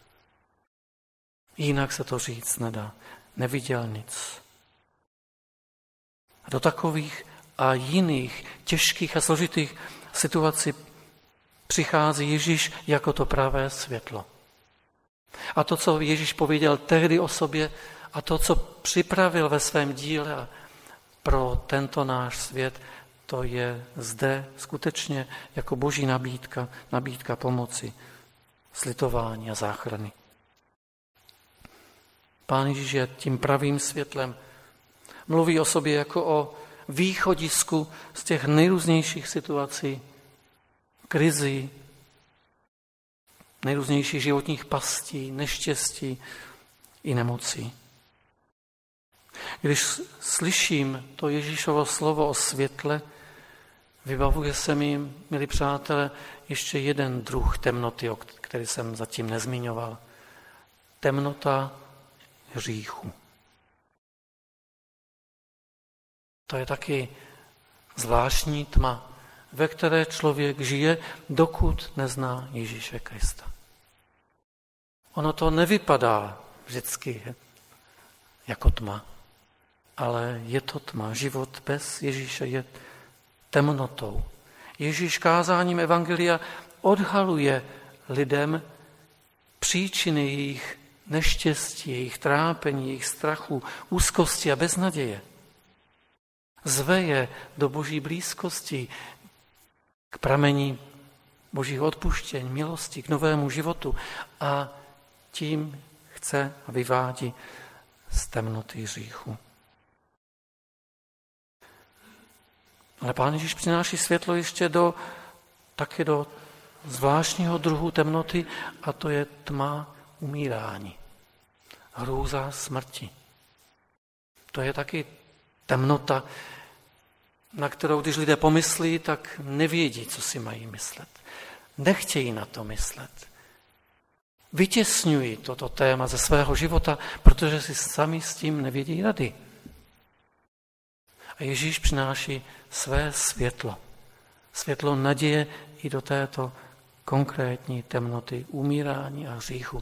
Jinak se to říct nedá. Neviděl nic. A do takových a jiných těžkých a složitých situací přichází Ježíš jako to pravé světlo. A to, co Ježíš pověděl tehdy o sobě a to, co připravil ve svém díle pro tento náš svět, to je zde skutečně jako boží nabídka pomoci, slitování a záchrany. Pán Ježíš je tím pravým světlem. Mluví o sobě jako o východisku z těch nejrůznějších situací, krizí, nejrůznějších životních pastí, neštěstí i nemocí. Když slyším to Ježíšovo slovo o světle, vybavuje se mi, milí přátelé, ještě jeden druh temnoty, který jsem zatím nezmiňoval. Temnota hříchu. To je taky zvláštní tma, ve které člověk žije, dokud nezná Ježíše Krista. Ono to nevypadá vždycky jako tma, ale je to tma. Život bez Ježíše je temnotou. Ježíš kázáním evangelia odhaluje lidem příčiny jejich neštěstí, jejich trápení, jejich strachu, úzkosti a beznaděje. Zve je do boží blízkosti, k pramení božího odpuštění, milosti, k novému životu a tím chce a vyvádí z temnoty hříchu. Ale Pán Ježíš přináší světlo ještě také do zvláštního druhu temnoty a to je tma umírání, hrůza smrti. To je taky temnota, na kterou, když lidé pomyslí, tak nevědí, co si mají myslet. Nechtějí na to myslet. Vytěsňují toto téma ze svého života, protože si sami s tím nevědí rady. A Ježíš přináší své světlo. Světlo naděje i do této konkrétní temnoty umírání a hříchu.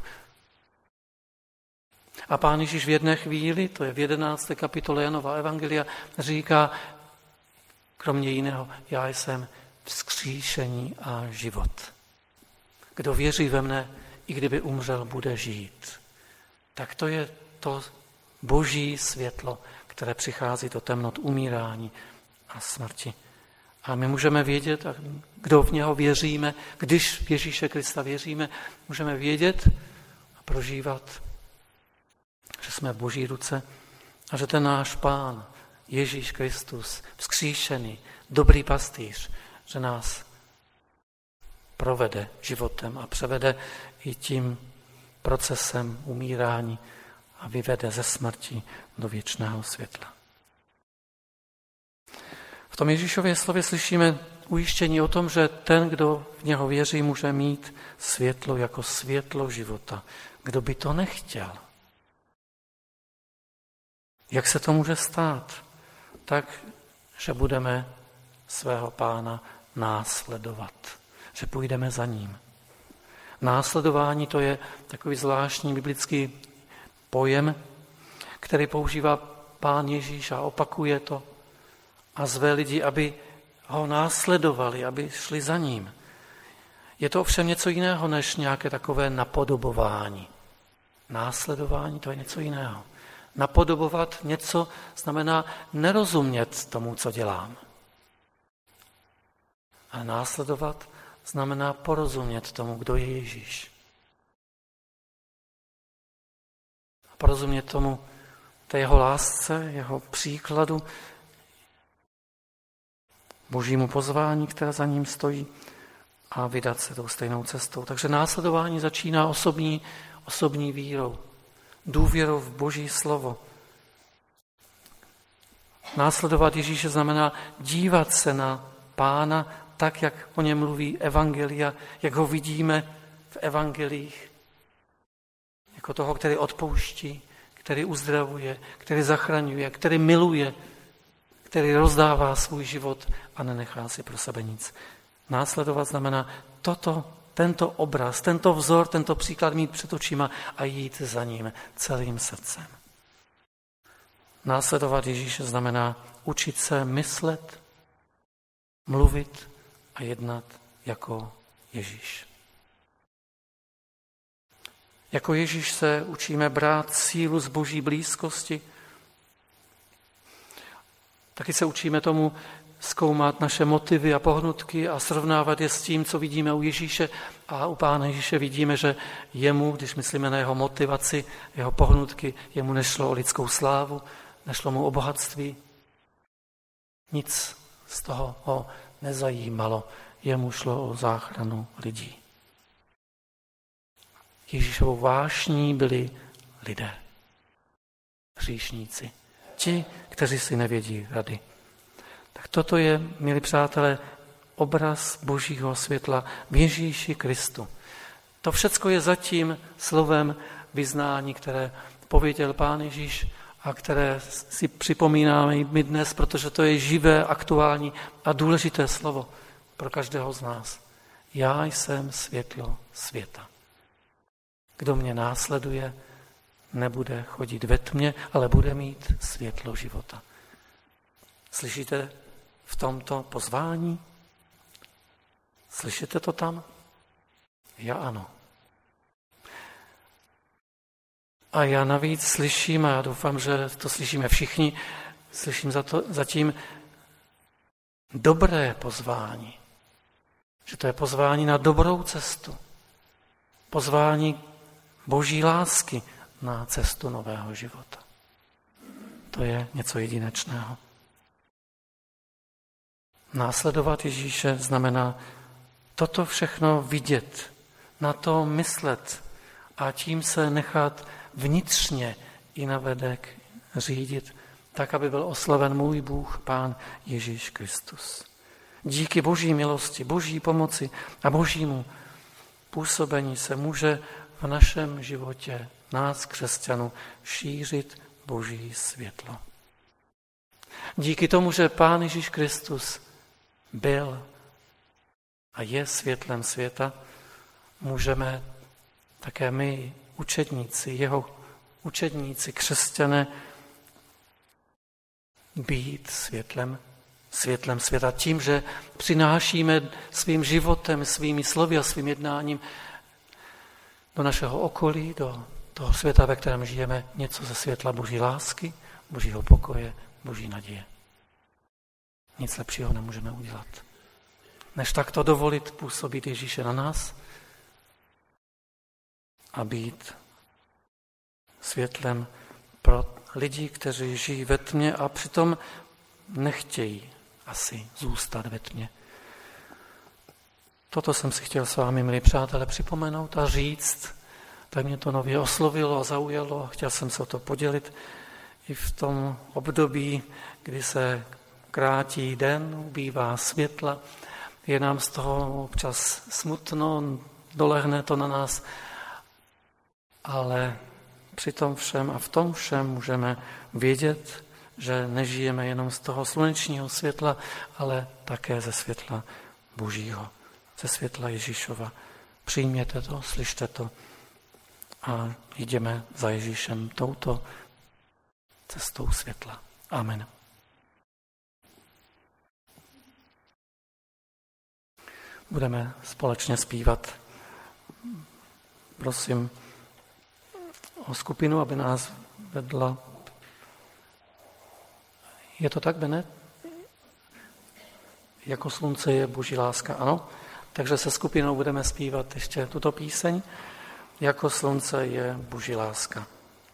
A Pán Ježíš v jedné chvíli, to je v 11. kapitole Janova evangelia, říká, kromě jiného, já jsem vzkříšení a život. Kdo věří ve mne, i kdyby umřel, bude žít. Tak to je to boží světlo, které přichází do temnot umírání a smrti. A my můžeme vědět, kdo v něho věříme, když v Ježíše Krista věříme, můžeme vědět a prožívat, že jsme v boží ruce a že ten náš Pán, Ježíš Kristus, vzkříšený, dobrý pastýř, že nás provede životem a převede i tím procesem umírání a vyvede ze smrti do věčného světla. V tom Ježíšově slově slyšíme ujištění o tom, že ten, kdo v něho věří, může mít světlo jako světlo života. Kdo by to nechtěl? Jak se to může stát? Tak, že budeme svého Pána následovat, že půjdeme za ním. Následování to je takový zvláštní biblický pojem, který používá Pán Ježíš a opakuje to a zve lidi, aby ho následovali, aby šli za ním. Je to ovšem něco jiného, než nějaké takové napodobování. Následování to je něco jiného. Napodobovat něco znamená nerozumět tomu, co dělám. A následovat znamená porozumět tomu, kdo je Ježíš. A porozumět tomu, té jeho lásce, jeho příkladu, Božímu pozvání, které za ním stojí, a vydat se tou stejnou cestou. Takže následování začíná osobní vírou, důvěrou v Boží slovo. Následovat Ježíše znamená dívat se na Pána tak, jak o něm mluví evangelia, jak ho vidíme v evangelích, jako toho, který odpouští, který uzdravuje, který zachraňuje, který miluje, který rozdává svůj život a nenechá si pro sebe nic. Následovat znamená tento obraz, tento vzor, tento příklad mít před očima a jít za ním celým srdcem. Následovat Ježíše znamená učit se myslet, mluvit a jednat jako Ježíš. Jako Ježíš se učíme brát sílu z Boží blízkosti. Taky se učíme tomu zkoumat naše motivy a pohnutky a srovnávat je s tím, co vidíme u Ježíše. A u Pána Ježíše vidíme, že jemu, když myslíme na jeho motivaci, jeho pohnutky, jemu nešlo o lidskou slávu, nešlo mu o bohatství. Nic z toho ho nezajímalo. Jemu šlo o záchranu lidí. Ježíšovou vášní byli lidé, hříšníci, ti, kteří si nevědí rady. Tak toto je, milí přátelé, obraz Božího světla v Ježíši Kristu. To všecko je zatím slovem vyznání, které pověděl Pán Ježíš a které si připomínáme i my dnes, protože to je živé, aktuální a důležité slovo pro každého z nás. Já jsem světlo světa. Kdo mě následuje, nebude chodit ve tmě, ale bude mít světlo života. Slyšíte v tomto pozvání? Slyšíte to tam? Já ano. A já navíc slyším, a já doufám, že to slyšíme všichni, slyším zatím dobré pozvání. Že to je pozvání na dobrou cestu. Pozvání Boží lásky na cestu nového života. To je něco jedinečného. Následovat Ježíše znamená toto všechno vidět, na to myslet a tím se nechat vnitřně i navedek řídit, tak, aby byl oslaven můj Bůh, Pán Ježíš Kristus. Díky Boží milosti, Boží pomoci a Božímu působení se může v našem životě, nás, křesťanů, šířit Boží světlo. Díky tomu, že Pán Ježíš Kristus byl a je světlem světa, můžeme také my, učedníci, jeho učedníci, křesťané, být světlem světa tím, že přinášíme svým životem, svými slovy a svým jednáním do našeho okolí, do toho světa, ve kterém žijeme, něco ze světla Boží lásky, Božího pokoje, Boží naděje. Nic lepšího nemůžeme udělat, než takto dovolit působit Ježíše na nás a být světlem pro lidi, kteří žijí ve tmě a přitom nechtějí asi zůstat ve tmě. Toto jsem si chtěl s vámi, milí přátelé, připomenout a říct, tak mě to nově oslovilo a zaujalo a chtěl jsem se o to podělit i v tom období, kdy se krátí den, ubývá světla, je nám z toho občas smutno, dolehne to na nás, ale při tom všem a v tom všem můžeme vědět, že nežijeme jenom z toho slunečního světla, ale také ze světla Božího, ze světla Ježíšova. Přijměte to, slyšte to a jdeme za Ježíšem touto cestou světla. Amen. Budeme společně zpívat. Prosím o skupinu, aby nás vedla. Je to tak, Benet? Jako slunce je Boží láska, ano. Takže se skupinou budeme zpívat ještě tuto píseň. Jako slunce je Boží láska.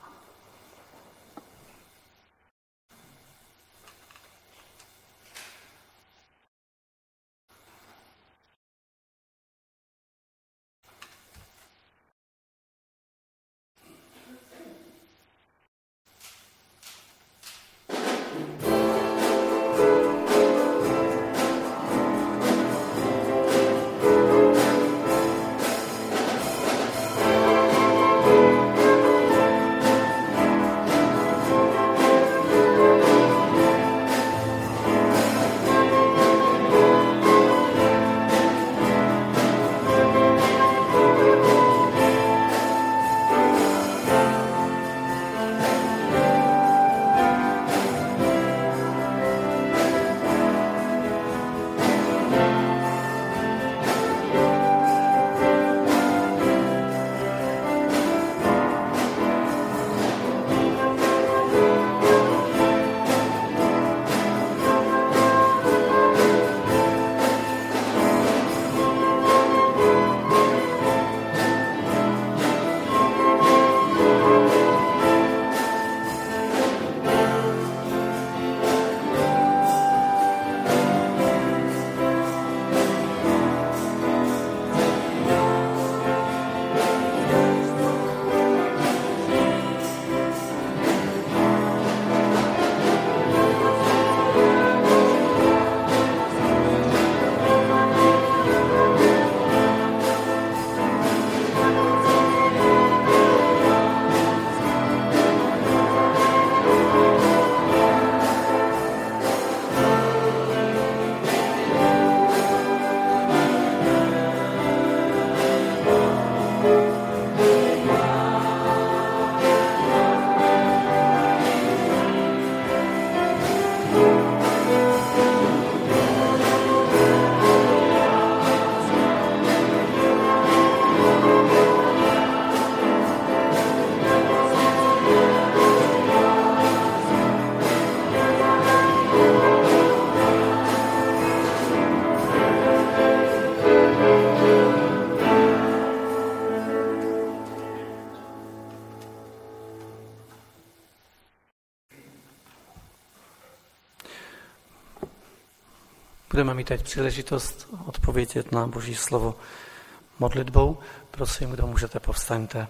Budeme mít teď příležitost odpovědět na Boží slovo modlitbou. Prosím, kdo můžete, povstaňte.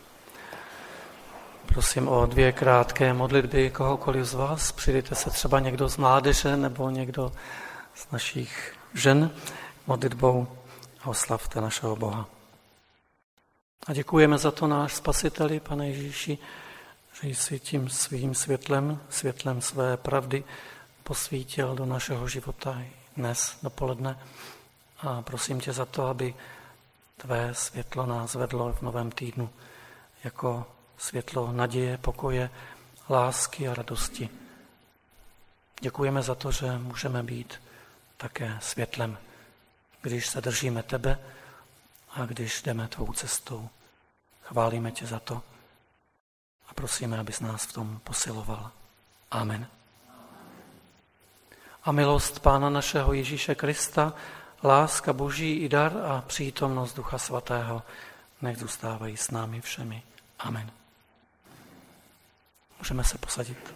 Prosím o 2 krátké modlitby kohokoliv z vás. Přijdete se třeba někdo z mládeže nebo někdo z našich žen modlitbou a oslavte našeho Boha. A děkujeme za to, náš Spasiteli, Pane Ježíši, že jsi tím svým světlem své pravdy posvítil do našeho života i dnes dopoledne. A prosím tě za to, aby tvé světlo nás vedlo v novém týdnu jako světlo naděje, pokoje, lásky a radosti. Děkujeme za to, že můžeme být také světlem, když se držíme tebe a když jdeme tvou cestou. Chválíme tě za to a prosíme, abys nás v tom posiloval. Amen. A milost Pána našeho Ježíše Krista, láska Boží i dar a přítomnost Ducha Svatého nech zůstávají s námi všemi. Amen. Můžeme se posadit.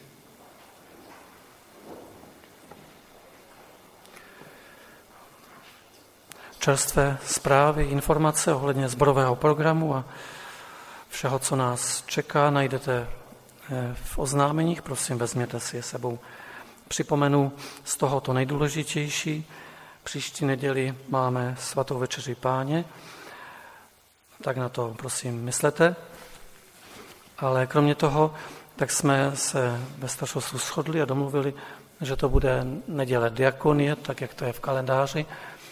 Čerstvé zprávy, informace ohledně sborového programu a všeho, co nás čeká, najdete v oznámeních. Prosím, vezměte si je sebou. Připomenu z toho to nejdůležitější. Příští neděli máme svatou večeři Páně, tak na to prosím myslete. Ale kromě toho, tak jsme se ve staršostvu shodli a domluvili, že to bude neděle diakonie, tak jak to je v kalendáři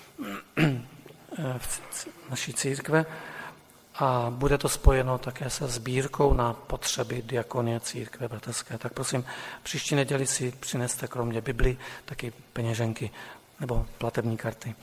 v naší církve. A bude to spojeno také se sbírkou na potřeby diakonie církve bratrské. Tak prosím, příští neděli si přineste kromě Bibli taky peněženky nebo platební karty.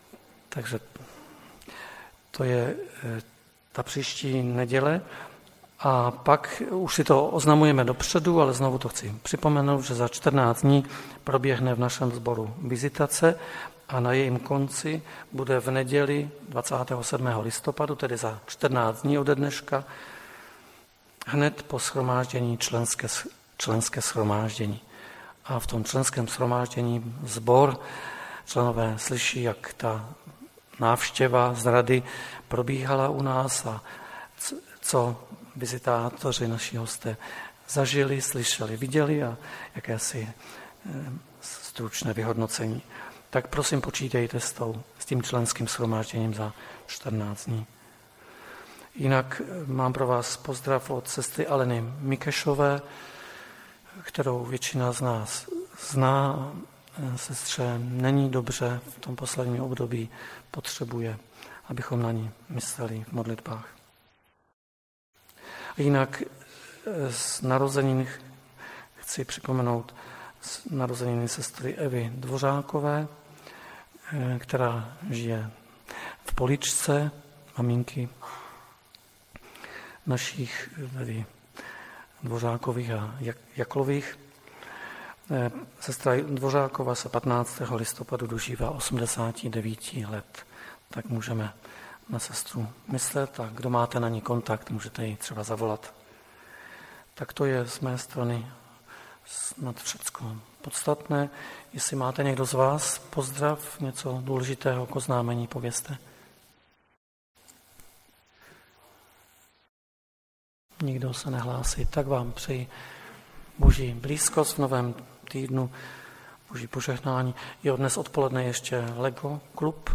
Takže to je ta příští neděle A pak už si to oznamujeme dopředu, ale znovu to chci připomenout, že za 14 dní proběhne v našem sboru vizitace a na jejím konci bude v neděli 27. listopadu, tedy za 14 dní ode dneška, hned po shromáždění členské shromáždění. A v tom členském shromáždění sbor, členové slyší, jak ta návštěva z rady probíhala u nás a co vizitátoři, naši hosté zažili, slyšeli, viděli a jakési stručné vyhodnocení. Tak prosím počítejte s tím členským shromážděním za 14 dní. Jinak mám pro vás pozdrav od sestry Aleny Mikešové, kterou většina z nás zná. Sestře není dobře v tom posledním období, potřebuje, abychom na ní mysleli v modlitbách. A jinak z narozenin chci připomenout narozeniny sestry Evy Dvořákové, která žije v Poličce, maminky našich tedy Dvořákových a Jaklových. Sestra Dvořáková se 15. listopadu dožívá 89 let, tak můžeme na sestru myslet a kdo máte na ní kontakt, můžete ji třeba zavolat. Tak to je z mé strany snad všecko podstatné. Jestli máte někdo z vás pozdrav, něco důležitého k oznámení, povězte. Nikdo se nehlásí, tak vám přeji Boží blízkost v novém týdnu, Boží požehnání. Je dnes odpoledne ještě Lego klub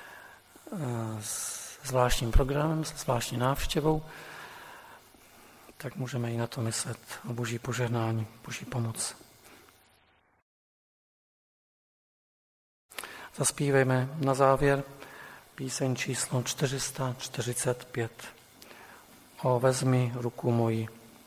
s zvláštním programem, se zvláštní návštěvou, tak můžeme i na to myslet o Boží požehnání, Boží pomoc. Zaspívejme na závěr píseň číslo 445. O vezmi ruku moji.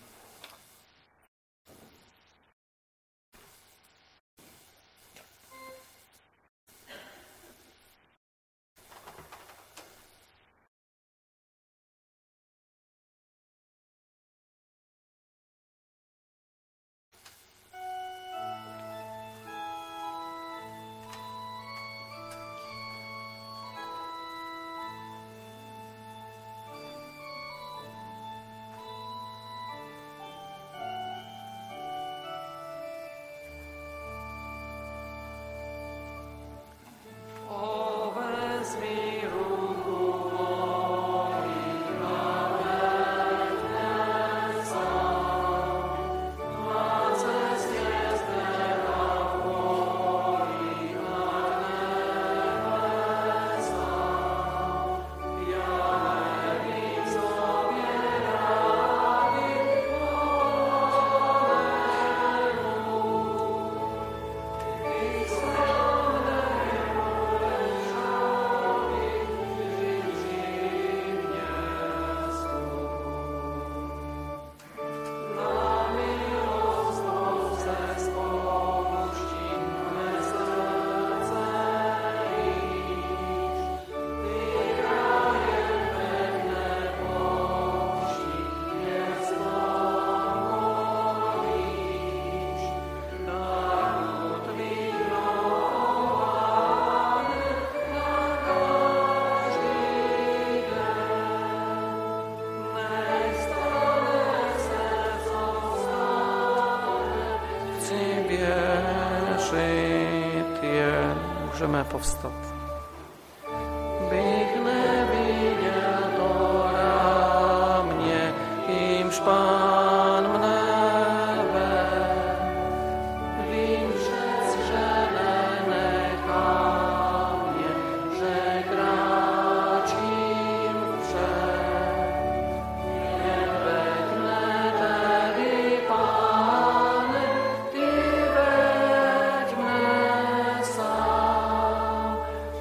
Můžeme povstat. Bych neviděl to rámě, jímž Pán mne ved. Vím přec, že nenechá mě, že kráčím vpřed. Jen veď mne tedy, Páne, ty veď mne sám.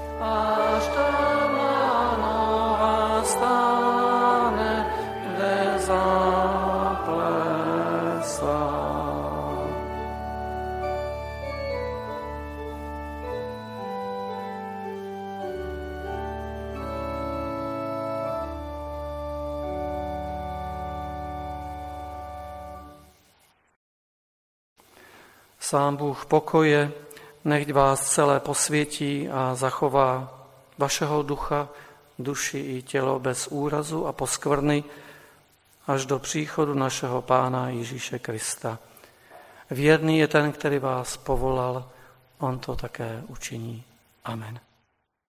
sám Bůh pokoje, nechť vás celé posvětí a zachová vašeho ducha, duši i tělo bez úrazu a poskvrny až do příchodu našeho Pána Ježíše Krista. Věrný je ten, který vás povolal, on to také učiní. Amen.